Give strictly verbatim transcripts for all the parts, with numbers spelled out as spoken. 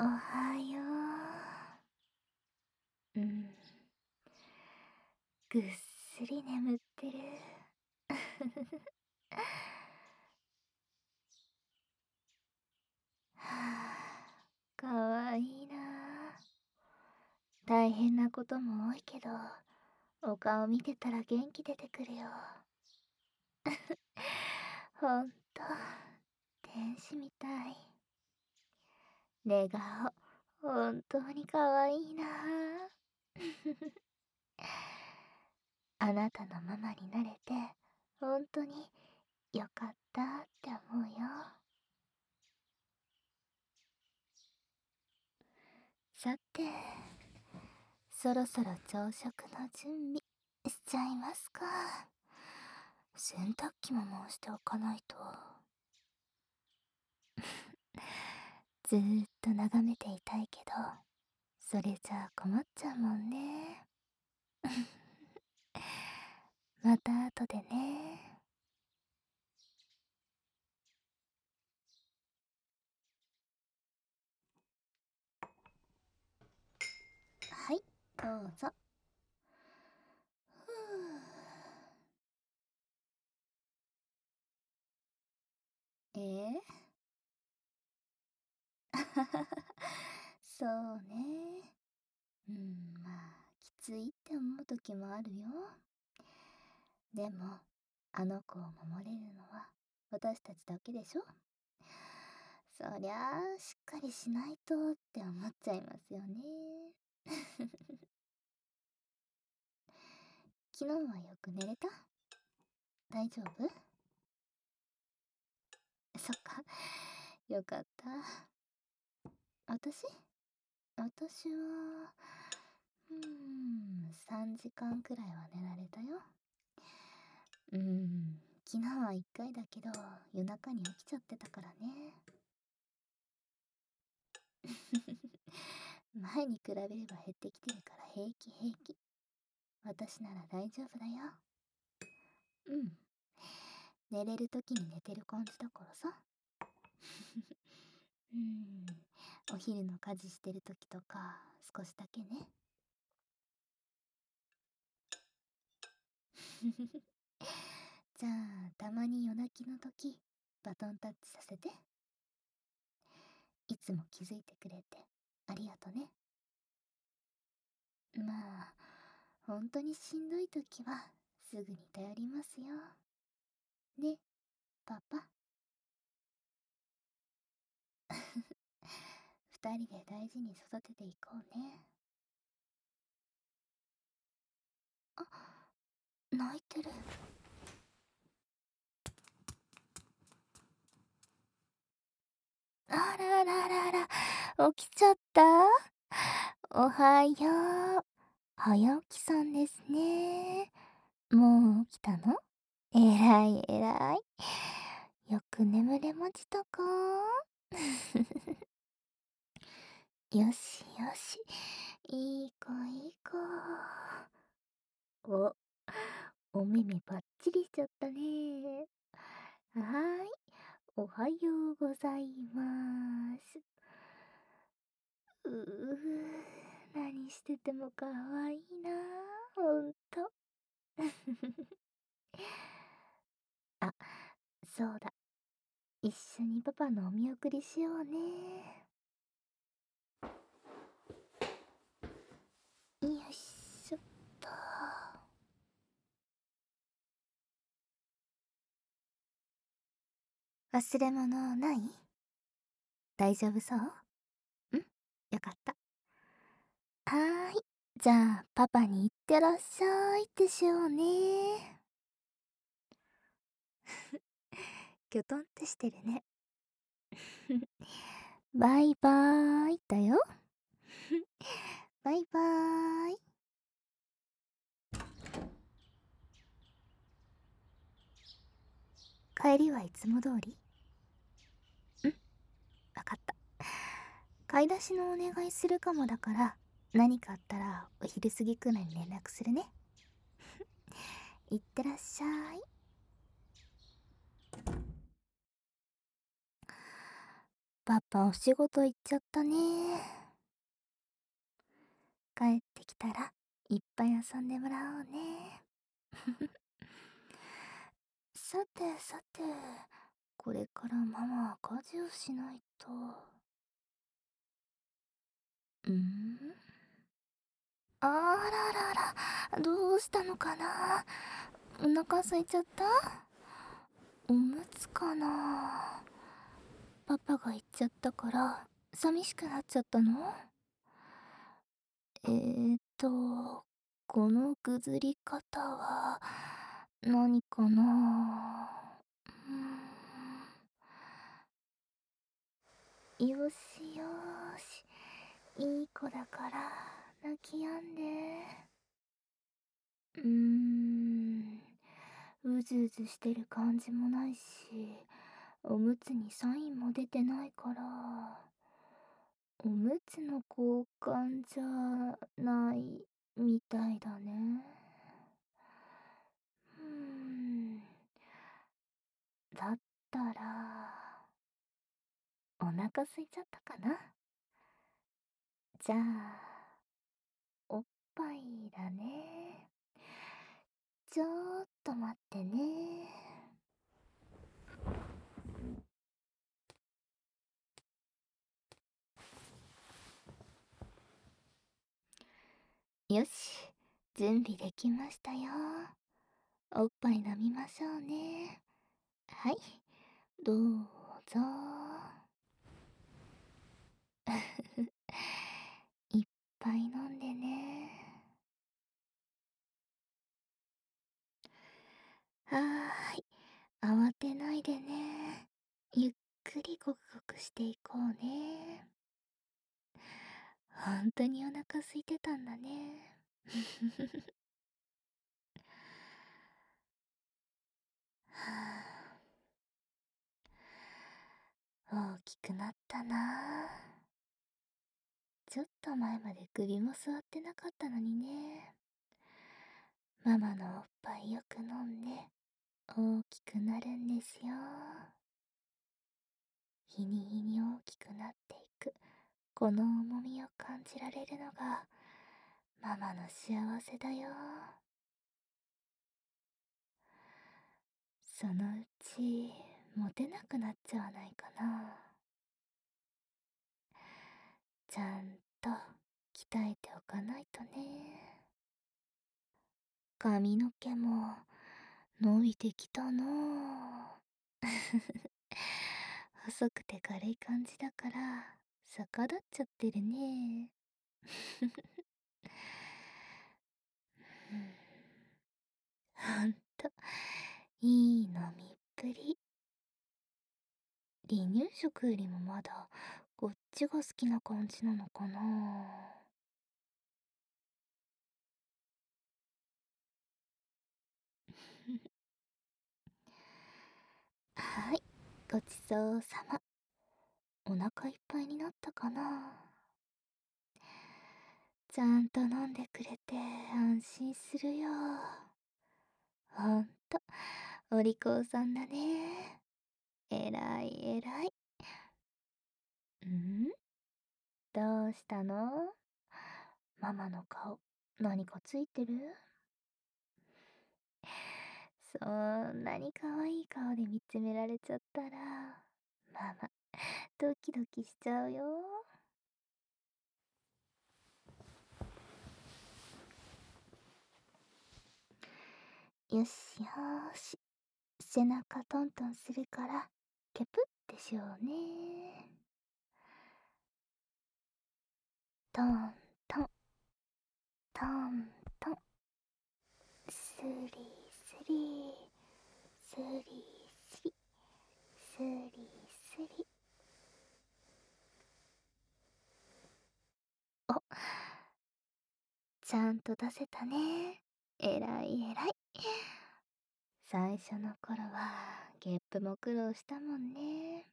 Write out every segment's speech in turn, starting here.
おはよう。うん。ぐっすり眠ってる。はあ、かわいいなあ。大変なことも多いけど、お顔見てたら元気出てくるよ。ほんと、天使みたい。寝顔、本当にかわいいなあ。あなたのママになれて、ほんとによかったって思うよ。さて、そろそろ朝食の準備しちゃいますか。洗濯機も回しておかないと。ずーっと眺めていたいけど、それじゃあ困っちゃうもんね。また後でね。はい、どうぞ。ふぅ。えー、そうね。うん、まあ、きついって思う時もあるよ。でも、あの子を守れるのは私たちだけでしょ。そりゃあ、しっかりしないとって思っちゃいますよね。昨日はよく寝れた？大丈夫？そっか。よかった。私私は、うーん、さんじかんくらいは寝られたよ。うーん、昨日はいっかいだけど、夜中に起きちゃってたからね。前に比べれば減ってきてるから平気平気。私なら大丈夫だよ。うん。寝れる時に寝てる感じだからさ。うん。お昼の家事してる時とか、少しだけね。じゃあ、たまに夜泣きの時、バトンタッチさせて。いつも気づいてくれて、ありがとね。まあ、本当にしんどい時は、すぐに頼りますよ。ね、パパ。二人で大事に育てていこうね。あ、泣いてる。あらららら、起きちゃった？おはよう。早起きさんですね。もう起きたの？えらいえらい。よく眠れましたか？よしよし。いい子いい子。お、お目目ぱっちりしちゃったね。はーい。おはようございます。うう何しててもかわいいなあ、ほんと。あ、そうだ。一緒にパパのお見送りしようね。よいしょっと。忘れ物ない？大丈夫そう？ん？よかった。はーい。じゃあ、パパに行ってらっしゃいってしようね。きょとんってしてるね。バイバーイだよ。バイバーイ。帰りはいつも通り？ん？わかった。買い出しのお願いするかもだから、何かあったらお昼過ぎくらいに連絡するね。いってらっしゃい。 パパお仕事行っちゃったね。帰ってきたらいっぱい遊んでもらおうね。さてさて、これからママは家事をしないと。んあららら、どうしたのかな。お腹空いちゃった？おむつかな。パパが行っちゃったから寂しくなっちゃったの？えーっと、このぐずり方は何かな。うーん、よしよーし、いい子だから泣き止んで。うーん、うずうずしてる感じもないし、おむつにサインも出てないから、おむつの交換じゃないみたいだね。うーん、だったら、お腹空いちゃったかな。じゃあ、おっぱいだね。ちょっと待ってね。よし、準備できましたよ。おっぱい飲みましょうね。はい、どうぞ。いっぱい飲んでね。はーい、慌てないでね。ゆっくりごくごくしていこうね。ほんとにお腹空いてたんだね。はあ、大きくなったな。ちょっと前まで首も座ってなかったのにね。ママのおっぱいよく飲んで大きくなるんですよ。日に日に大きくなっていくこの重みを感じられるのがママの幸せだよ。そのうちモテなくなっちゃわないかな。ちゃんと鍛えておかないとね。髪の毛も伸びてきたな。細くて軽い感じだから逆立っちゃってるね。ほんといい飲みっぷり。離乳食よりもまだこっちが好きな感じなのかな。はい、ごちそうさま。お腹いっぱいになったかな。ちゃんと飲んでくれて安心するよ。ほんとお利口さんだね。えらいえらい。ん、どうしたの？ママの顔何かついてる？そんなに可愛い顔で見つめられちゃったらママドキドキしちゃうよ。よしよーし、背中トントンするからケプってしようね。トントントントン、スリスリスリスリスリスリ。お、ちゃんと出せたね。えらいえらい。最初の頃はゲップも苦労したもんね。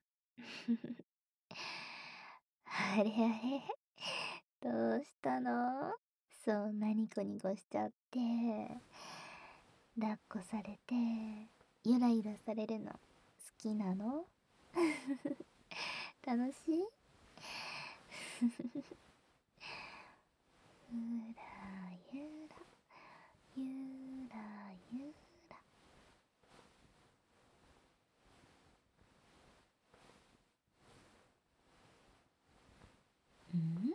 あれあれ、どうしたの？そんなニコニコしちゃって。抱っこされてゆらゆらされるの好きなの？ 楽しい？ゆらゆら、ゆらゆら。ん？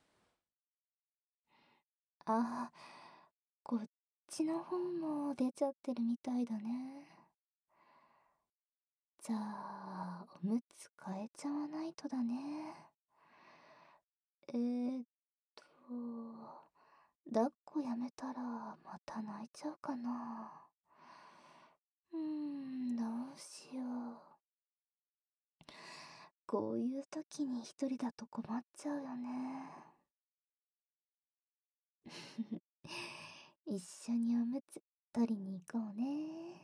あ、こっちの方も出ちゃってるみたいだね。じゃあ、おむつ替えちゃわないとだね。えーっと、抱っこやめたらまた泣いちゃうかな。うーん、どうしよう。こういう時に一人だと困っちゃうよね。一緒におむつ取りに行こうね。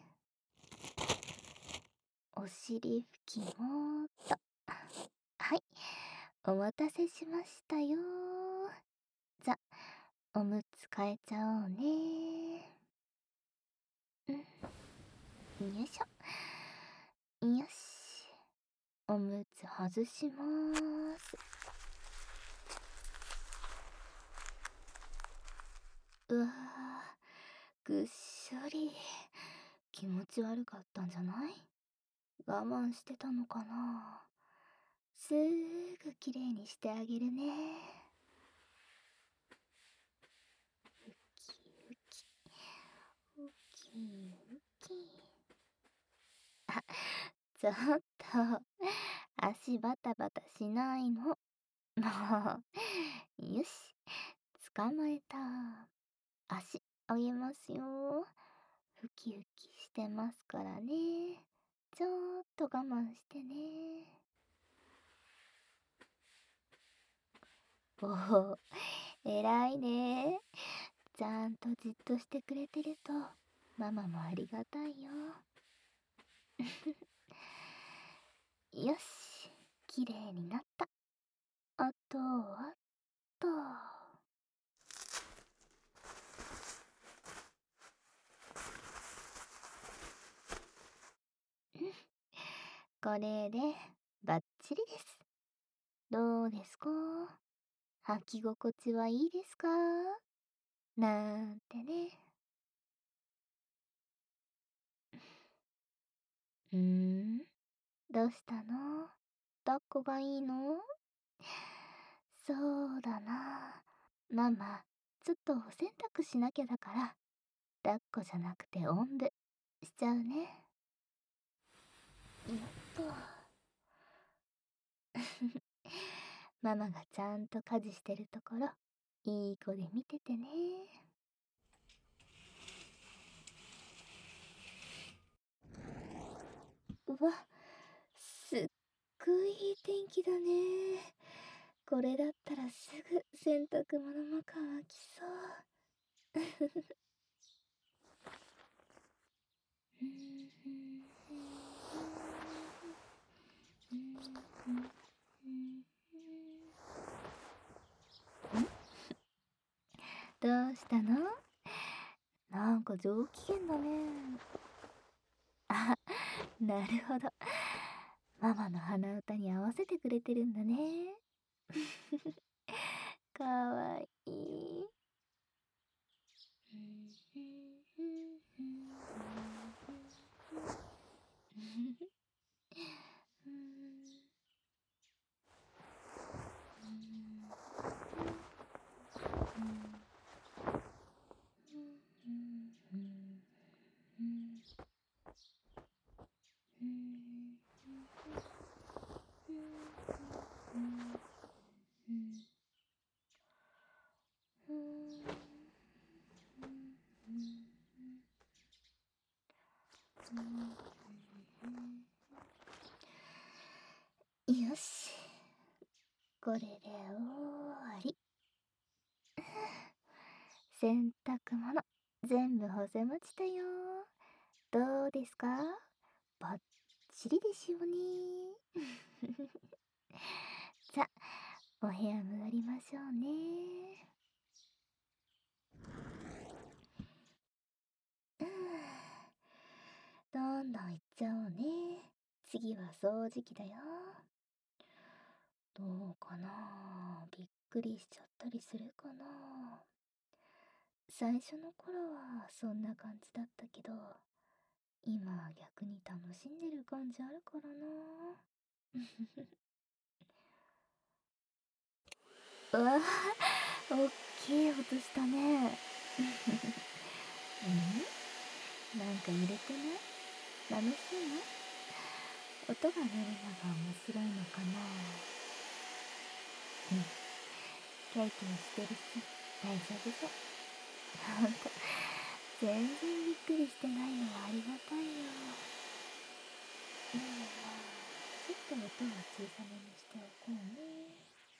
お尻拭きもっと。はい、お待たせしましたよ。じゃ、おむつ替えちゃおうね。うん、よいしょ。よし。おむつ外しまーす。うわー、ぐっしょり。気持ち悪かったんじゃない？我慢してたのかな。すーぐきれいにしてあげるね。ふきふき、ふきふき。あ、ちょっと、足バタバタしないの。もう、よし、捕まえた。足、あげますよ。ふきふきしてますからね。ちょーっと我慢してね。おお、偉いね。ちゃんとじっとしてくれてると、ママもありがたいよ。よし、きれいになった。あと、あと。これで、バッチリです。どうですか？履き心地はいいですか？なんてね。うーん、どうしたの？抱っこがいいの？そうだな。ママ、ちょっとお洗濯しなきゃだから、抱っこじゃなくておんぶしちゃうね。よっと。ママがちゃんと家事してるところ、いい子で見ててね。うわ、すっごいいい天気だね。これだったらすぐ洗濯物も乾きそう。どうしたの？なんか上機嫌だね。あ、なるほど。ママの鼻歌に合わせてくれてるんだね。かわいい。よし、これで終わり。洗濯物全部干せましたよ。どうですか？バッチリでしょうね。じゃ、お部屋戻りましょうね。うん、どんどんいっちゃおうね。次は掃除機だよ。 どうかな、びっくりしちゃったりするかな。最初の頃はそんな感じだったけど、今は逆に楽しんでる感じあるからな。うわぁ、おっきい音したね。んなんか揺れてない？楽しいの？音が鳴るのが面白いのかな。うん。キャイキャイしてるし、大丈夫そう。ほんと、全然びっくりしてないのはありがたいよ。でもまあ、ちょっと音は小さめにしておこうね。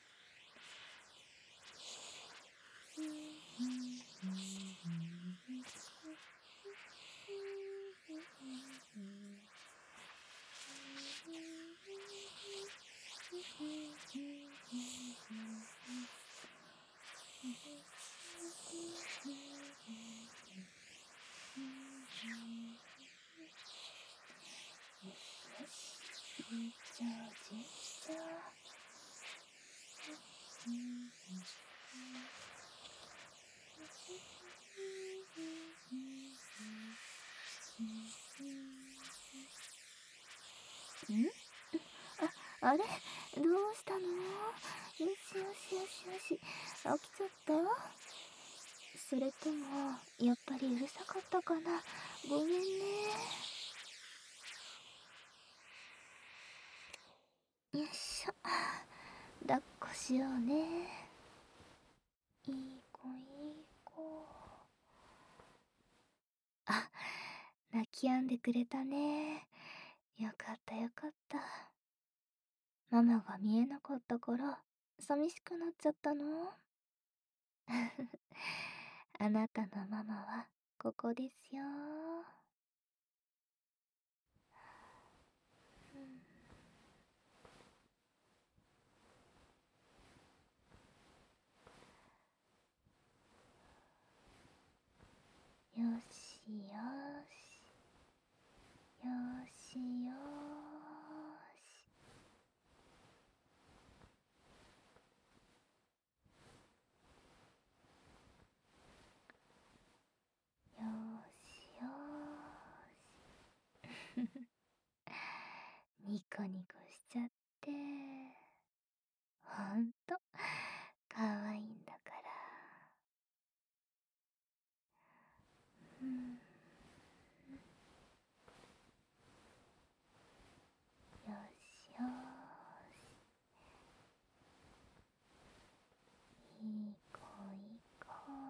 よしよし、順調順調。んあ、あれ、どうしたの？よしよしよしよし、飽きちゃった？それとも、やっぱりうるさかったかな。ごめんね。よいしょ。抱っこしようね。いい子いい子。あ、泣き止んでくれたね。よかったよかった。ママが見えなかったから、寂しくなっちゃったの？あなたのママは、ここですよ。よしよし。よしよし。よしよし。ニコニコしちゃって。ほんと、かわいいんだから。うん。よしよし。いい子いい子。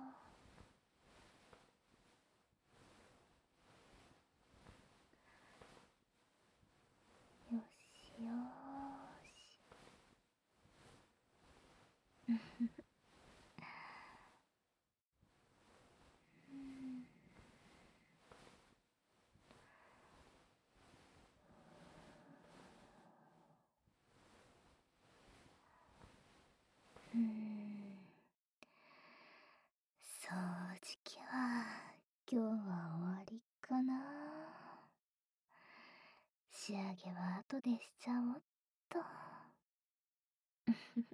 よしよし。うん。うん。正直は、今日は終わりかな。仕上げは後でしちゃおっと。